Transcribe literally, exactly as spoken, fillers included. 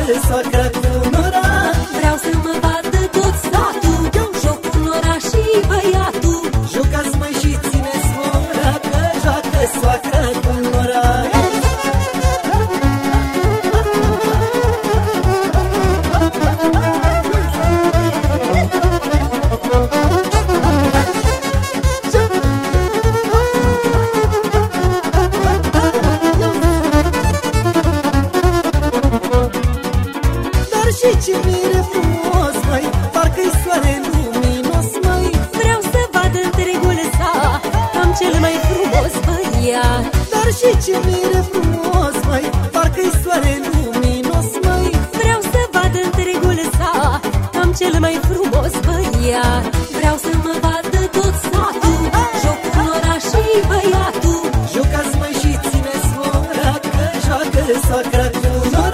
soacra cu nora. Vreau să mă vadă tot satul, joc cu nora și băiatul. Jucați mai și țineți ora, că joacă soacra cu nora. Și ce mire frumos, măi, parcă-i soare luminos, măi. Vreau să vadă întregul sat, am cel mai frumos băiat. Dar și ce mire frumos, măi, parcă-i soare luminos, măi. Vreau să vadă întregul sat, am cel mai frumos băiat. Vreau să mă vadă tot satul, joc cu nora și băiatul. Jucați mai și țineți ora, că joacă soacra cu nora.